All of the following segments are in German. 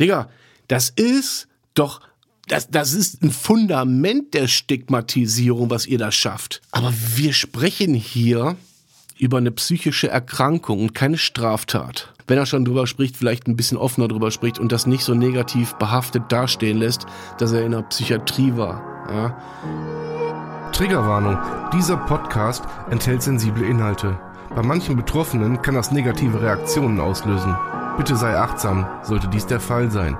Digga, das ist ein Fundament der Stigmatisierung, was ihr da schafft. Aber wir sprechen hier über eine psychische Erkrankung und keine Straftat. Wenn er schon drüber spricht, vielleicht ein bisschen offener drüber spricht und das nicht so negativ behaftet dastehen lässt, dass er in der Psychiatrie war. Ja. Triggerwarnung. Dieser Podcast enthält sensible Inhalte. Bei manchen Betroffenen kann das negative Reaktionen auslösen. Bitte sei achtsam, sollte dies der Fall sein.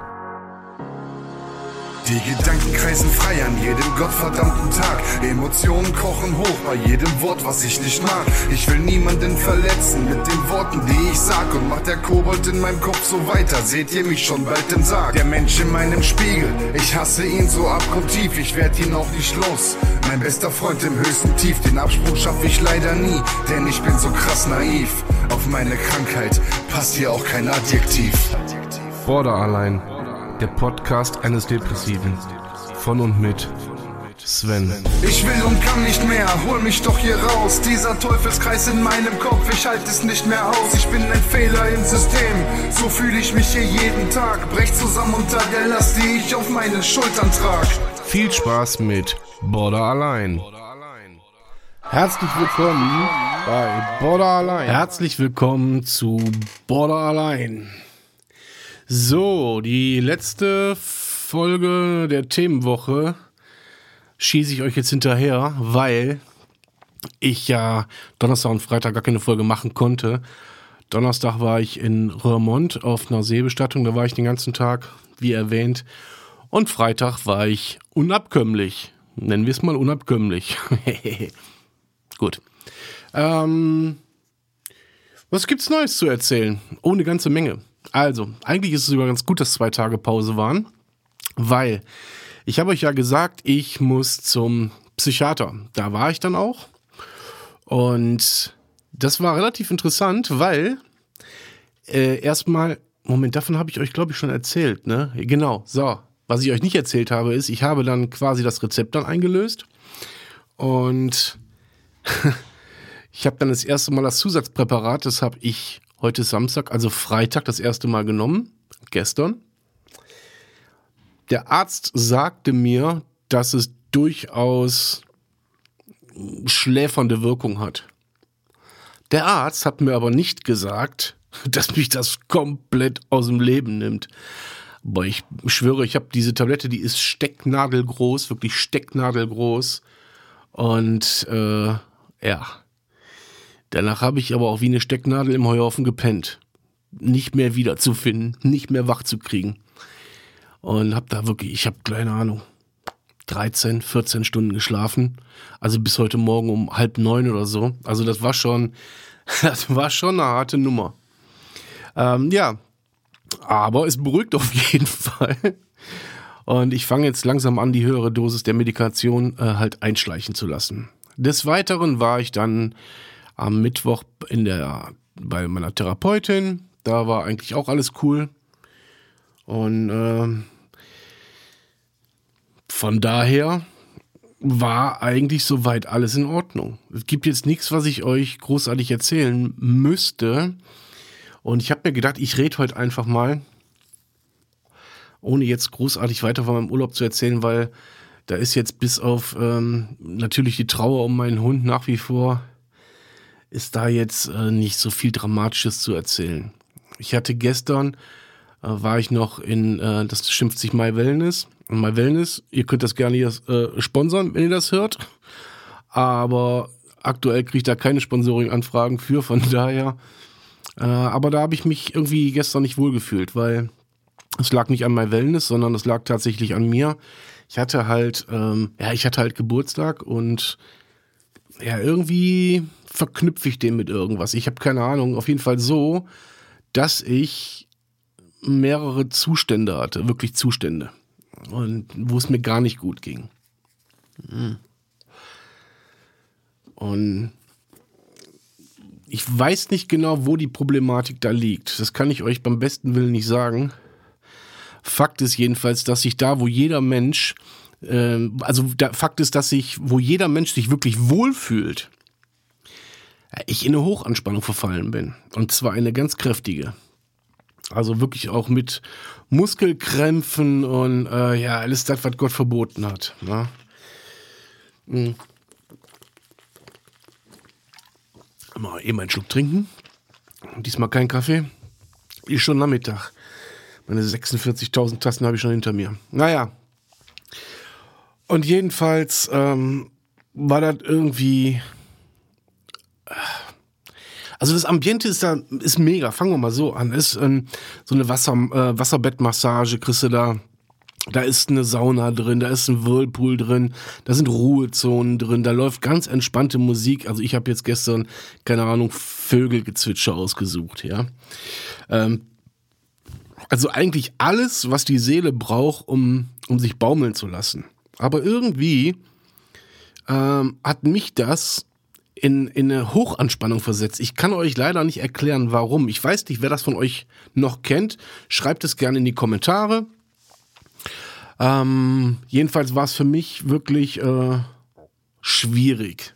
Die Gedanken kreisen frei an jedem gottverdammten Tag. Emotionen kochen hoch bei jedem Wort, was ich nicht mag. Ich will niemanden verletzen mit den Worten, die ich sag. Und macht der Kobold in meinem Kopf so weiter, seht ihr mich schon bald im Sarg. Der Mensch in meinem Spiegel, ich hasse ihn so abgrundtief. Ich werd ihn auch nicht los, mein bester Freund im höchsten Tief. Den Absprung schaff ich leider nie, denn ich bin so krass naiv. Auf meine Krankheit passt hier auch kein Adjektiv. Borderline. Der Podcast eines Depressiven. Von und mit Sven. Ich will und kann nicht mehr, hol mich doch hier raus. Dieser Teufelskreis in meinem Kopf, ich halte es nicht mehr aus. Ich bin ein Fehler im System, so fühle ich mich hier jeden Tag. Brech zusammen unter der Last, die ich auf meinen Schultern trag. Viel Spaß mit Borderline. Herzlich willkommen bei Borderline. Herzlich willkommen zu Borderline. So, die letzte Folge der Themenwoche schieße ich euch jetzt hinterher, weil ich ja Donnerstag und Freitag gar keine Folge machen konnte. Donnerstag war ich in Roermond auf einer Seebestattung, da war ich den ganzen Tag, wie erwähnt. Und Freitag war ich unabkömmlich. Nennen wir es mal unabkömmlich. Gut. Was gibt's Neues zu erzählen? Oh, eine ganze Menge. Also, eigentlich ist es sogar ganz gut, dass 2 Tage Pause waren, weil ich habe euch ja gesagt, ich muss zum Psychiater. Da war ich dann auch und das war relativ interessant, weil erstmal, Moment, davon habe ich euch, glaube ich, schon erzählt, ne? Genau, so. Was ich euch nicht erzählt habe, ist, ich habe dann quasi das Rezept dann eingelöst und ich habe dann das erste Mal das Zusatzpräparat, das habe ich heute ist Samstag, also Freitag, das erste Mal genommen, gestern. Der Arzt sagte mir, dass es durchaus schläfernde Wirkung hat. Der Arzt hat mir aber nicht gesagt, dass mich das komplett aus dem Leben nimmt. Aber ich schwöre, ich habe diese Tablette, die ist stecknadelgroß, wirklich stecknadelgroß. Und ja. Danach habe ich aber auch wie eine Stecknadel im Heuhaufen gepennt. Nicht mehr wiederzufinden, nicht mehr wach zu kriegen. Und habe da wirklich, ich habe keine Ahnung, 13, 14 Stunden geschlafen. Also bis heute Morgen um 8:30 oder so. Also das war schon eine harte Nummer. Ja, aber es beruhigt auf jeden Fall. Und ich fange jetzt langsam an, die höhere Dosis der Medikation halt einschleichen zu lassen. Des Weiteren war ich dann am Mittwoch bei meiner Therapeutin. Da war eigentlich auch alles cool. Und von daher war eigentlich soweit alles in Ordnung. Es gibt jetzt nichts, was ich euch großartig erzählen müsste. Und ich habe mir gedacht, ich rede heute einfach mal, ohne jetzt großartig weiter von meinem Urlaub zu erzählen, weil da ist jetzt bis auf natürlich die Trauer um meinen Hund nach wie vor, ist da jetzt nicht so viel Dramatisches zu erzählen. Ich hatte gestern, war ich noch in, das schimpft sich My Wellness. My Wellness, ihr könnt das gerne sponsern, wenn ihr das hört. Aber aktuell kriege ich da keine Sponsoring-Anfragen für, von daher. Aber da habe ich mich irgendwie gestern nicht wohlgefühlt, weil es lag nicht an My Wellness, sondern es lag tatsächlich an mir. Ich hatte halt Geburtstag und ja, irgendwie verknüpfe ich den mit irgendwas. Ich habe keine Ahnung, auf jeden Fall so, dass ich mehrere Zustände hatte, wirklich Zustände. Und wo es mir gar nicht gut ging. Und ich weiß nicht genau, wo die Problematik da liegt. Das kann ich euch beim besten Willen nicht sagen. Fakt ist jedenfalls, dass sich da, wo jeder Mensch, Fakt ist, dass wo jeder Mensch sich wirklich wohlfühlt, ich in eine Hochanspannung verfallen bin. Und zwar eine ganz kräftige. Also wirklich auch mit Muskelkrämpfen und alles das, was Gott verboten hat. Ne? Mal eben einen Schluck trinken. Diesmal kein Kaffee. Ist schon Nachmittag. Meine 46.000 Tassen habe ich schon hinter mir. Naja. Und jedenfalls war das irgendwie... Also das Ambiente ist mega. Fangen wir mal so an. Ist so eine Wasserbettmassage, kriegst du da. Da ist eine Sauna drin, da ist ein Whirlpool drin, da sind Ruhezonen drin, da läuft ganz entspannte Musik. Also ich habe jetzt gestern, keine Ahnung, Vögelgezwitscher ausgesucht, ja. Also eigentlich alles, was die Seele braucht, um sich baumeln zu lassen. Aber irgendwie hat mich das in eine Hochanspannung versetzt. Ich kann euch leider nicht erklären, warum. Ich weiß nicht, wer das von euch noch kennt. Schreibt es gerne in die Kommentare. Jedenfalls war es für mich wirklich schwierig.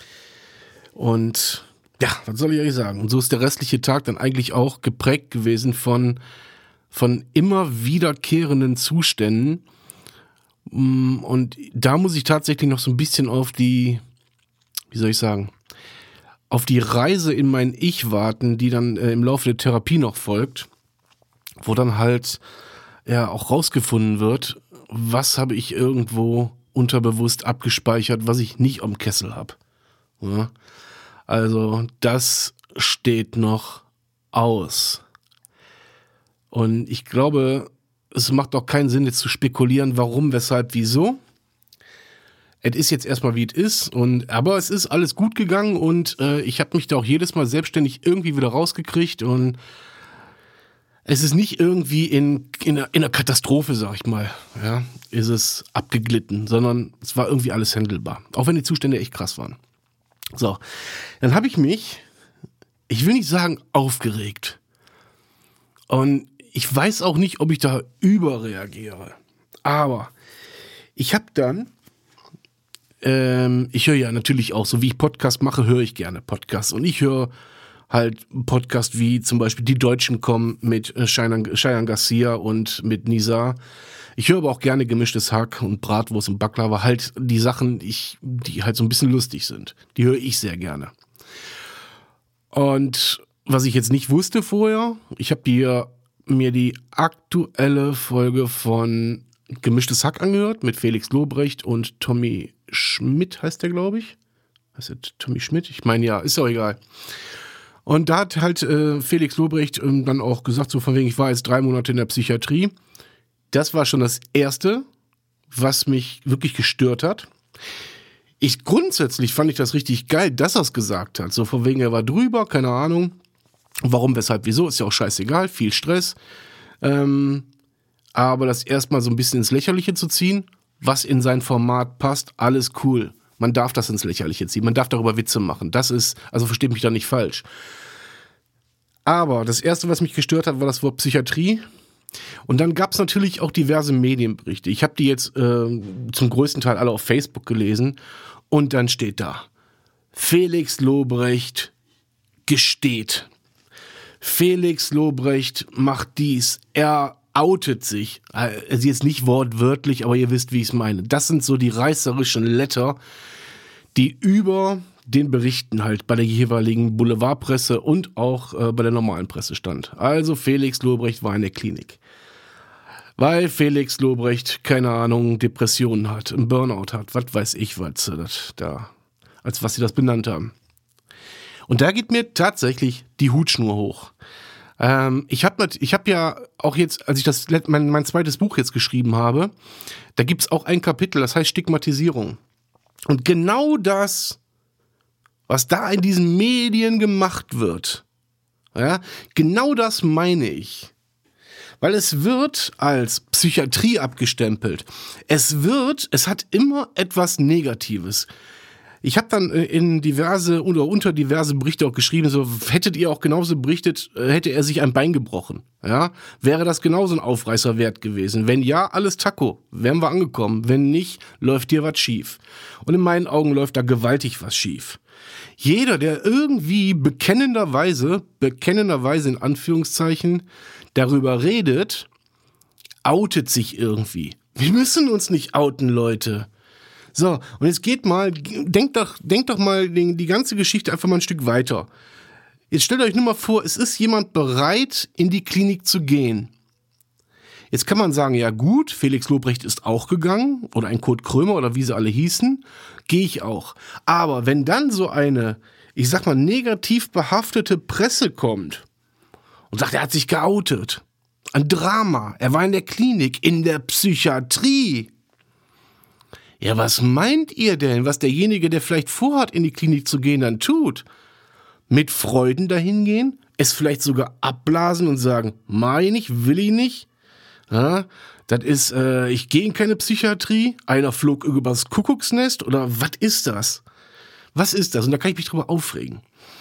Und ja, was soll ich euch sagen? Und so ist der restliche Tag dann eigentlich auch geprägt gewesen von immer wiederkehrenden Zuständen. Und da muss ich tatsächlich noch so ein bisschen auf die, wie soll ich sagen, auf die Reise in mein Ich warten, die dann im Laufe der Therapie noch folgt, wo dann halt auch rausgefunden wird, was habe ich irgendwo unterbewusst abgespeichert, was ich nicht am Kessel habe. Ja? Also das steht noch aus. Und ich glaube, es macht auch keinen Sinn, jetzt zu spekulieren, warum, weshalb, wieso. Es ist jetzt erstmal, wie es ist, aber es ist alles gut gegangen und ich habe mich da auch jedes Mal selbstständig irgendwie wieder rausgekriegt und es ist nicht irgendwie in einer Katastrophe, sag ich mal, ja, ist es abgeglitten, sondern es war irgendwie alles handelbar. Auch wenn die Zustände echt krass waren. So, dann habe ich mich, ich will nicht sagen aufgeregt. Und ich weiß auch nicht, ob ich da überreagiere. Aber ich habe dann, ich höre ja natürlich auch, so wie ich Podcast mache, höre ich gerne Podcasts. Und ich höre halt Podcast wie zum Beispiel Die Deutschen kommen mit Cheyenne Garcia und mit Nizar. Ich höre aber auch gerne Gemischtes Hack und Bratwurst und Baklava. Halt die Sachen, die halt so ein bisschen lustig sind. Die höre ich sehr gerne. Und was ich jetzt nicht wusste vorher, ich habe mir die aktuelle Folge von Gemischtes Hack angehört mit Felix Lobrecht und Tommy Schmidt heißt der, glaube ich. Heißt der Tommy Schmidt? Ich meine, ja, ist auch egal. Und da hat halt Felix Lobrecht dann auch gesagt, so von wegen, ich war jetzt 3 Monate in der Psychiatrie. Das war schon das Erste, was mich wirklich gestört hat. Grundsätzlich fand ich das richtig geil, dass er es gesagt hat. So von wegen, er war drüber, keine Ahnung. Warum, weshalb, wieso, ist ja auch scheißegal, viel Stress. Aber das erstmal so ein bisschen ins Lächerliche zu ziehen, was in sein Format passt, alles cool. Man darf das ins Lächerliche ziehen, man darf darüber Witze machen. Das ist, also versteht mich da nicht falsch. Aber das Erste, was mich gestört hat, war das Wort Psychiatrie. Und dann gab es natürlich auch diverse Medienberichte. Ich habe die jetzt zum größten Teil alle auf Facebook gelesen. Und dann steht da, Felix Lobrecht gesteht. Felix Lobrecht macht dies. Er outet sich. Also jetzt nicht wortwörtlich, aber ihr wisst, wie ich es meine. Das sind so die reißerischen Letter, die über den Berichten halt bei der jeweiligen Boulevardpresse und auch bei der normalen Presse stand. Also Felix Lobrecht war in der Klinik. Weil Felix Lobrecht, keine Ahnung, Depressionen hat, einen Burnout hat, was weiß ich, als was sie das benannt haben. Und da geht mir tatsächlich die Hutschnur hoch. Ich hab ja auch jetzt, als ich mein zweites Buch jetzt geschrieben habe, da gibt's auch ein Kapitel, das heißt Stigmatisierung. Und genau das, was da in diesen Medien gemacht wird, ja, genau das meine ich. Weil es wird als Psychiatrie abgestempelt. Es hat immer etwas Negatives. Ich habe dann in diverse oder unter diverse Berichte auch geschrieben, so hättet ihr auch genauso berichtet, hätte er sich ein Bein gebrochen. Ja, wäre das genauso ein Aufreißer wert gewesen? Wenn ja, alles Taco, wären wir angekommen. Wenn nicht, läuft dir was schief. Und in meinen Augen läuft da gewaltig was schief. Jeder, der irgendwie bekennenderweise in Anführungszeichen, darüber redet, outet sich irgendwie. Wir müssen uns nicht outen, Leute. So, und jetzt denkt doch mal die ganze Geschichte einfach mal ein Stück weiter. Jetzt stellt euch nur mal vor, es ist jemand bereit, in die Klinik zu gehen. Jetzt kann man sagen, ja gut, Felix Lobrecht ist auch gegangen, oder ein Kurt Krömer, oder wie sie alle hießen, gehe ich auch. Aber wenn dann so eine, ich sag mal, negativ behaftete Presse kommt und sagt, er hat sich geoutet, ein Drama, er war in der Klinik, in der Psychiatrie. Ja, was meint ihr denn, was derjenige, der vielleicht vorhat, in die Klinik zu gehen, dann tut? Mit Freuden dahin gehen? Es vielleicht sogar abblasen und sagen, mach ich nicht, will ich nicht? Ja, das ist, ich gehe in keine Psychiatrie, einer flog übers Kuckucksnest oder was ist das? Was ist das? Und da kann ich mich drüber aufregen.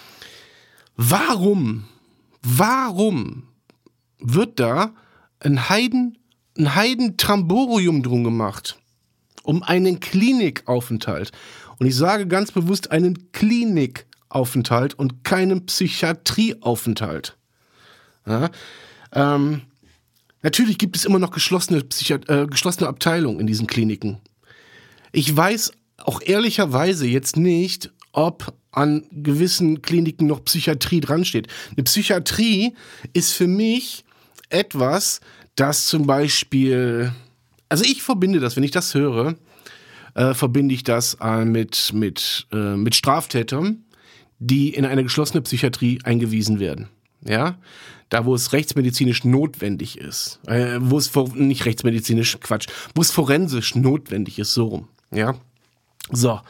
Warum wird da ein Heiden-Tramborium drum gemacht? Um einen Klinikaufenthalt. Und ich sage ganz bewusst einen Klinikaufenthalt und keinen Psychiatrieaufenthalt. Ja, natürlich gibt es immer noch geschlossene Abteilungen in diesen Kliniken. Ich weiß auch ehrlicherweise jetzt nicht, ob an gewissen Kliniken noch Psychiatrie dran steht. Eine Psychiatrie ist für mich etwas, das zum Beispiel... Also ich verbinde das, wenn ich das höre, verbinde ich das mit Straftätern, die in eine geschlossene Psychiatrie eingewiesen werden. Ja, da wo es rechtsmedizinisch notwendig ist, wo es forensisch notwendig ist, so rum. Ja, so,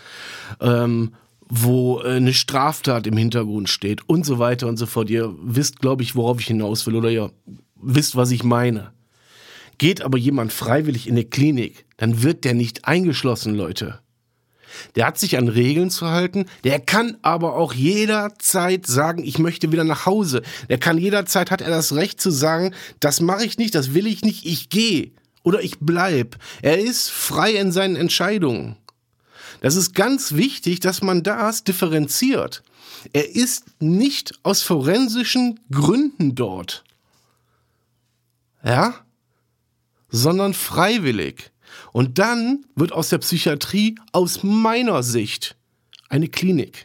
wo eine Straftat im Hintergrund steht und so weiter und so fort. Ihr wisst, glaube ich, worauf ich hinaus will, oder ihr wisst, was ich meine. Geht aber jemand freiwillig in eine Klinik, dann wird der nicht eingeschlossen, Leute. Der hat sich an Regeln zu halten, der kann aber auch jederzeit sagen, ich möchte wieder nach Hause. Der kann jederzeit, hat er das Recht zu sagen, das mache ich nicht, das will ich nicht, ich gehe oder ich bleib. Er ist frei in seinen Entscheidungen. Das ist ganz wichtig, dass man das differenziert. Er ist nicht aus forensischen Gründen dort. Ja? Sondern freiwillig. Und dann wird aus der Psychiatrie aus meiner Sicht eine Klinik.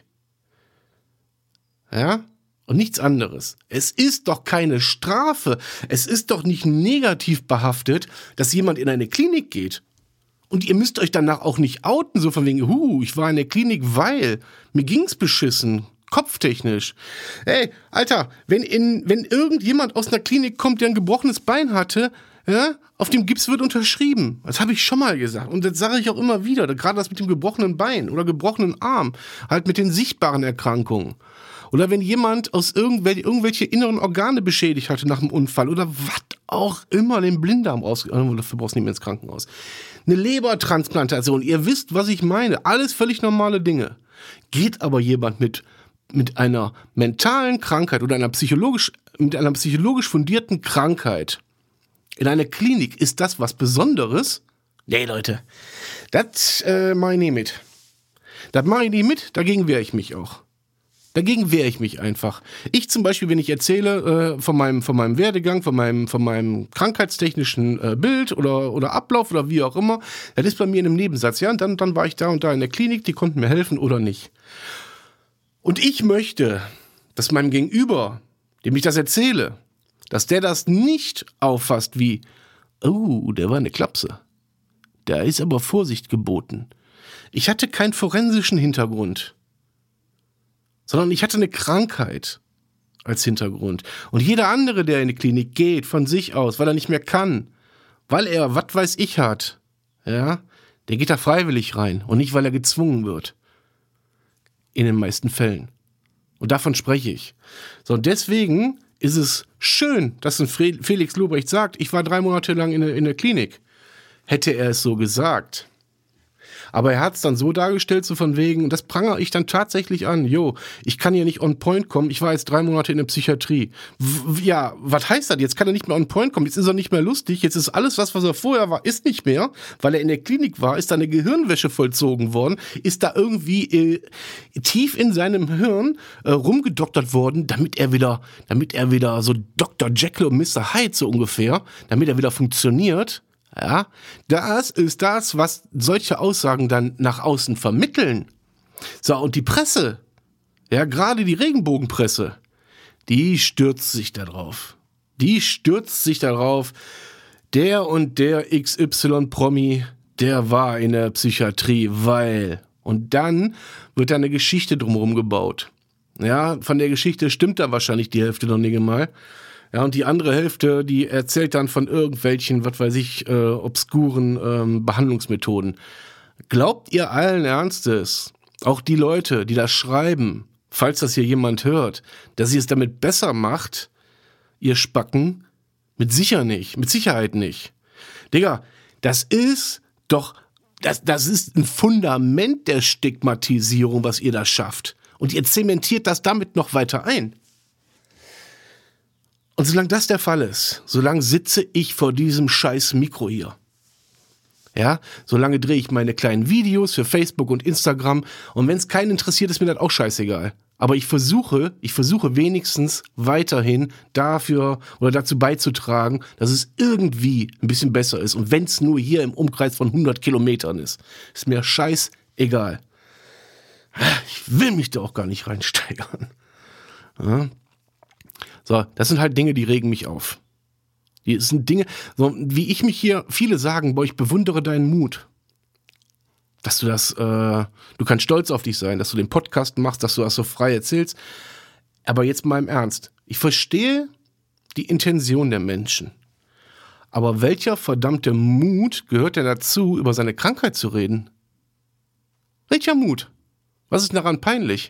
Ja? Und nichts anderes. Es ist doch keine Strafe. Es ist doch nicht negativ behaftet, dass jemand in eine Klinik geht. Und ihr müsst euch danach auch nicht outen, so von wegen, ich war in der Klinik, weil mir ging's beschissen. Kopftechnisch. Ey, Alter, wenn irgendjemand aus einer Klinik kommt, der ein gebrochenes Bein hatte, ja, auf dem Gips wird unterschrieben. Das habe ich schon mal gesagt. Und das sage ich auch immer wieder. Gerade das mit dem gebrochenen Bein oder gebrochenen Arm. Halt mit den sichtbaren Erkrankungen. Oder wenn jemand aus irgendwelche inneren Organe beschädigt hatte nach dem Unfall. Oder was auch immer, den Blinddarm dafür brauchst du nicht mehr ins Krankenhaus. Eine Lebertransplantation. Ihr wisst, was ich meine. Alles völlig normale Dinge. Geht aber jemand mit einer mentalen Krankheit oder mit einer psychologisch fundierten Krankheit in einer Klinik, ist das was Besonderes? Nee, Leute, das mache ich nicht mit. Das mache ich nicht mit, dagegen wehre ich mich auch. Dagegen wehre ich mich einfach. Ich zum Beispiel, wenn ich erzähle von meinem Werdegang, von meinem krankheitstechnischen Bild oder Ablauf oder wie auch immer, das ist bei mir in einem Nebensatz. Ja, und dann war ich da und da in der Klinik, die konnten mir helfen oder nicht. Und ich möchte, dass meinem Gegenüber, dem ich das erzähle, dass der das nicht auffasst wie, der war eine Klapse. Da ist aber Vorsicht geboten. Ich hatte keinen forensischen Hintergrund, sondern ich hatte eine Krankheit als Hintergrund. Und jeder andere, der in die Klinik geht, von sich aus, weil er nicht mehr kann, weil er, was weiß ich, hat, ja, der geht da freiwillig rein und nicht, weil er gezwungen wird. In den meisten Fällen. Und davon spreche ich. So, und deswegen ist es schön, dass ein Felix Lobrecht sagt, ich war 3 Monate lang in der Klinik. Hätte er es so gesagt, Aber er hat es dann so dargestellt, so von wegen, das prangere ich dann tatsächlich an. Ich kann hier nicht on point kommen, ich war jetzt 3 Monate in der Psychiatrie. Ja, was heißt das? Jetzt kann er nicht mehr on point kommen, jetzt ist er nicht mehr lustig, jetzt ist alles, was er vorher war, ist nicht mehr, weil er in der Klinik war, ist da eine Gehirnwäsche vollzogen worden, ist da irgendwie tief in seinem Hirn rumgedoktert worden, damit er wieder so Dr. Jekyll und Mr. Hyde so ungefähr, damit er wieder funktioniert. Ja, das ist das, was solche Aussagen dann nach außen vermitteln. So, und die Presse, ja, gerade die Regenbogenpresse, die stürzt sich da drauf. Der und der XY-Promi, der war in der Psychiatrie, weil... Und dann wird da eine Geschichte drumherum gebaut. Ja, von der Geschichte stimmt da wahrscheinlich die Hälfte noch nicht mal. Ja, und die andere Hälfte, die erzählt dann von irgendwelchen, was weiß ich, obskuren Behandlungsmethoden. Glaubt ihr allen Ernstes, auch die Leute, die das schreiben, falls das hier jemand hört, dass ihr es damit besser macht, ihr Spacken? Mit Sicherheit nicht. Digga, das ist ein Fundament der Stigmatisierung, was ihr da schafft. Und ihr zementiert das damit noch weiter ein. Und solange das der Fall ist, solange sitze ich vor diesem scheiß Mikro hier. Ja, solange drehe ich meine kleinen Videos für Facebook und Instagram. Und wenn es keinen interessiert, ist mir das auch scheißegal. Aber ich versuche wenigstens weiterhin dafür oder dazu beizutragen, dass es irgendwie ein bisschen besser ist. Und wenn es nur hier im Umkreis von 100 Kilometern ist mir scheißegal. Ich will mich da auch gar nicht reinsteigern. Ja. So, das sind halt Dinge, die regen mich auf. Das sind Dinge, so wie ich mich hier, viele sagen, boah, ich bewundere deinen Mut. Dass du du kannst stolz auf dich sein, dass du den Podcast machst, dass du das so frei erzählst. Aber jetzt mal im Ernst. Ich verstehe die Intention der Menschen. Aber welcher verdammte Mut gehört denn dazu, über seine Krankheit zu reden? Welcher Mut? Was ist daran peinlich?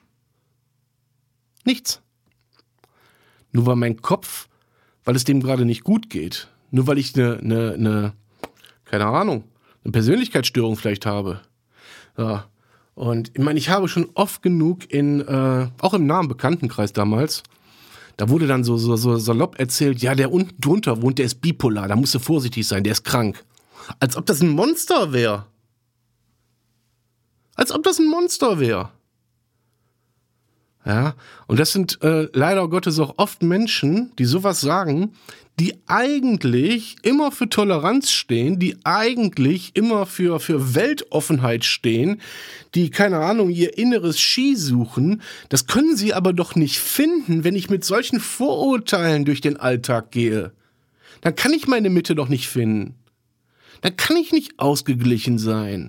Nichts. Nur weil mein Kopf, weil es dem gerade nicht gut geht. Nur weil ich keine Ahnung, eine Persönlichkeitsstörung vielleicht habe. Ja. Und ich meine, ich habe schon oft genug auch im nahen Bekanntenkreis damals, da wurde dann so salopp erzählt, ja, der unten drunter wohnt, der ist bipolar, da musst du vorsichtig sein, der ist krank. Als ob das ein Monster wäre. Ja, und das sind leider Gottes auch oft Menschen, die sowas sagen, die eigentlich immer für Toleranz stehen, die eigentlich immer für Weltoffenheit stehen, die, keine Ahnung, ihr inneres Ski suchen. Das können sie aber doch nicht finden, wenn ich mit solchen Vorurteilen durch den Alltag gehe. Dann kann ich meine Mitte doch nicht finden. Dann kann ich nicht ausgeglichen sein.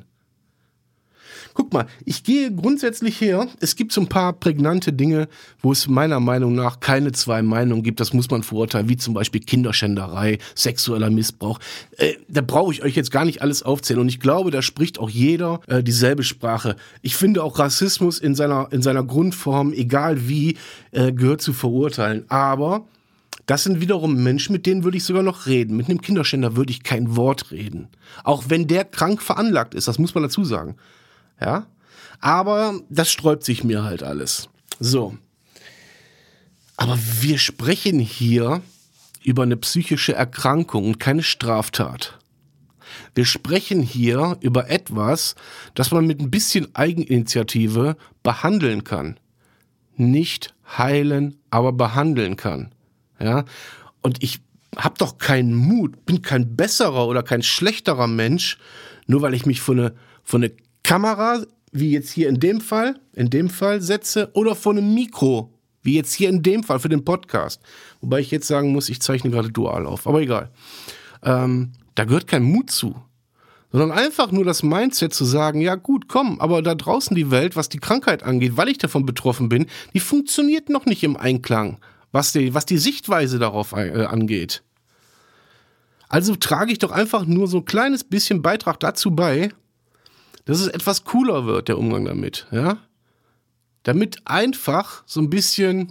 Guck mal, ich gehe grundsätzlich her, es gibt so ein paar prägnante Dinge, wo es meiner Meinung nach keine zwei Meinungen gibt, das muss man verurteilen, wie zum Beispiel Kinderschänderei, sexueller Missbrauch. Da brauche ich euch jetzt gar nicht alles aufzählen und ich glaube, da spricht auch jeder dieselbe Sprache. Ich finde auch Rassismus in seiner Grundform, egal wie, gehört zu verurteilen, aber das sind wiederum Menschen, mit denen würde ich sogar noch reden. Mit einem Kinderschänder würde ich kein Wort reden. Auch wenn der krank veranlagt ist, das muss man dazu sagen. Ja, aber das sträubt sich mir halt alles. So. Aber wir sprechen hier über eine psychische Erkrankung und keine Straftat. Wir sprechen hier über etwas, das man mit ein bisschen Eigeninitiative behandeln kann. Nicht heilen, aber behandeln kann. Ja, und ich habe doch keinen Mut, bin kein besserer oder kein schlechterer Mensch, nur weil ich mich vor eine Kamera, wie jetzt hier in dem Fall setze, oder vor einem Mikro, wie jetzt hier in dem Fall für den Podcast. Wobei ich jetzt sagen muss, ich zeichne gerade dual auf, aber egal. Da gehört kein Mut zu, sondern einfach nur das Mindset zu sagen, ja gut, komm, aber da draußen die Welt, was die Krankheit angeht, weil ich davon betroffen bin, die funktioniert noch nicht im Einklang, was die Sichtweise darauf angeht. Also trage ich doch einfach nur so ein kleines bisschen Beitrag dazu bei, dass es etwas cooler wird, der Umgang damit, ja? Damit einfach so ein bisschen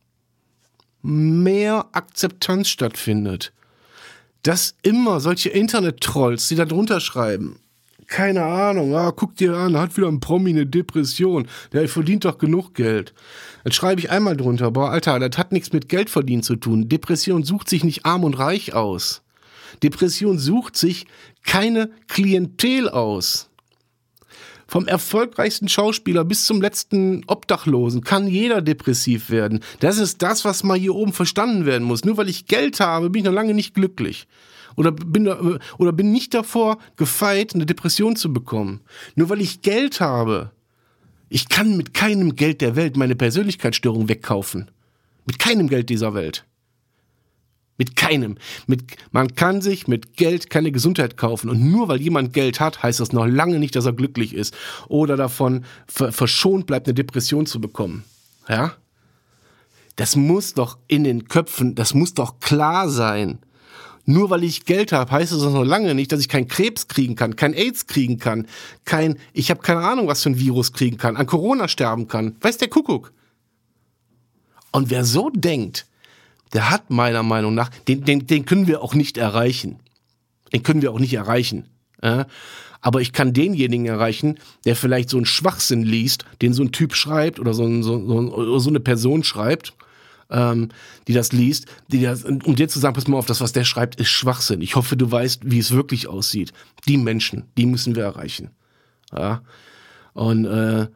mehr Akzeptanz stattfindet. Dass immer solche Internet-Trolls, die da drunter schreiben, keine Ahnung, guck dir an, hat wieder ein Promi eine Depression, der verdient doch genug Geld. Dann schreibe ich einmal drunter, boah, Alter, das hat nichts mit Geld verdienen zu tun. Depression sucht sich nicht arm und reich aus. Depression sucht sich keine Klientel aus. Vom erfolgreichsten Schauspieler bis zum letzten Obdachlosen kann jeder depressiv werden. Das ist das, was mal hier oben verstanden werden muss. Nur weil ich Geld habe, bin ich noch lange nicht glücklich. Oder bin nicht davor gefeit, eine Depression zu bekommen. Nur weil ich Geld habe. Ich kann mit keinem Geld der Welt meine Persönlichkeitsstörung wegkaufen. Mit keinem Geld dieser Welt. Mit keinem. Man kann sich mit Geld keine Gesundheit kaufen. Und nur weil jemand Geld hat, heißt das noch lange nicht, dass er glücklich ist. Oder davon verschont bleibt, eine Depression zu bekommen. Ja? Das muss doch in den Köpfen, das muss doch klar sein. Nur weil ich Geld habe, heißt das noch lange nicht, dass ich keinen Krebs kriegen kann, kein AIDS kriegen kann, ich habe keine Ahnung, was für ein Virus kriegen kann, an Corona sterben kann. Weiß der Kuckuck. Und wer so denkt, der hat meiner Meinung nach, den können wir auch nicht erreichen. Den können wir auch nicht erreichen. Aber ich kann denjenigen erreichen, der vielleicht so einen Schwachsinn liest, den so ein Typ schreibt oder so eine Person schreibt, die das liest, um dir zu sagen, pass mal auf, das, was der schreibt, ist Schwachsinn. Ich hoffe, du weißt, wie es wirklich aussieht. Die Menschen, die müssen wir erreichen. Ja? Und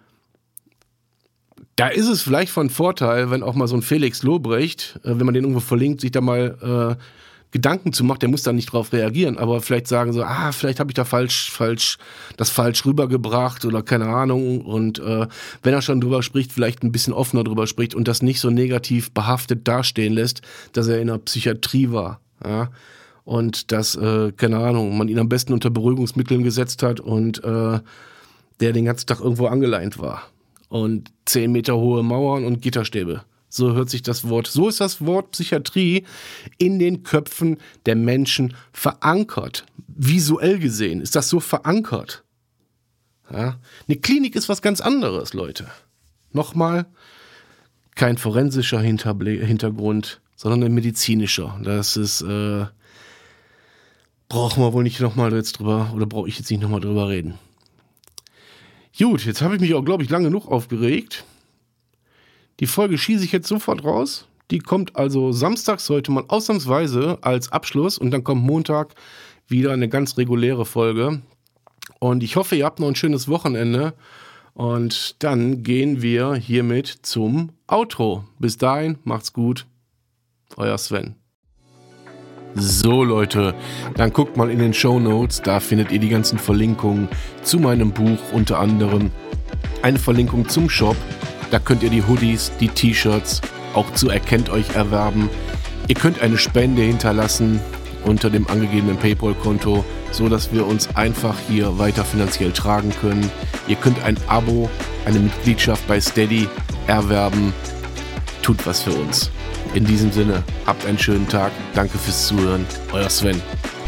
da ist es vielleicht von Vorteil, wenn auch mal so ein Felix Lobrecht, wenn man den irgendwo verlinkt, sich da mal Gedanken zu macht, der muss da nicht drauf reagieren, aber vielleicht sagen so, vielleicht habe ich da falsch rübergebracht oder keine Ahnung, und wenn er schon drüber spricht, vielleicht ein bisschen offener drüber spricht und das nicht so negativ behaftet dastehen lässt, dass er in der Psychiatrie war, ja, und dass, keine Ahnung, man ihn am besten unter Beruhigungsmitteln gesetzt hat und der den ganzen Tag irgendwo angeleint war und 10 Meter hohe Mauern und Gitterstäbe. So hört sich das Wort, so ist das Wort Psychiatrie in den Köpfen der Menschen verankert. Visuell gesehen ist das so verankert. Ja? Eine Klinik ist was ganz anderes, Leute. Nochmal, kein forensischer Hintergrund, sondern ein medizinischer. Das ist, brauchen wir wohl nicht nochmal jetzt drüber, oder brauche ich jetzt nicht nochmal drüber reden. Gut, jetzt habe ich mich auch, glaube ich, lange genug aufgeregt. Die Folge schieße ich jetzt sofort raus. Die kommt also samstags heute mal ausnahmsweise als Abschluss und dann kommt Montag wieder eine ganz reguläre Folge. Und ich hoffe, ihr habt noch ein schönes Wochenende. Und dann gehen wir hiermit zum Outro. Bis dahin, macht's gut. Euer Sven. So Leute, dann guckt mal in den Shownotes, da findet ihr die ganzen Verlinkungen zu meinem Buch, unter anderem eine Verlinkung zum Shop. Da könnt ihr die Hoodies, die T-Shirts auch zu Erkennt euch erwerben. Ihr könnt eine Spende hinterlassen unter dem angegebenen PayPal-Konto, so dass wir uns einfach hier weiter finanziell tragen können. Ihr könnt ein Abo, eine Mitgliedschaft bei Steady erwerben. Tut was für uns. In diesem Sinne, habt einen schönen Tag. Danke fürs Zuhören. Euer Sven.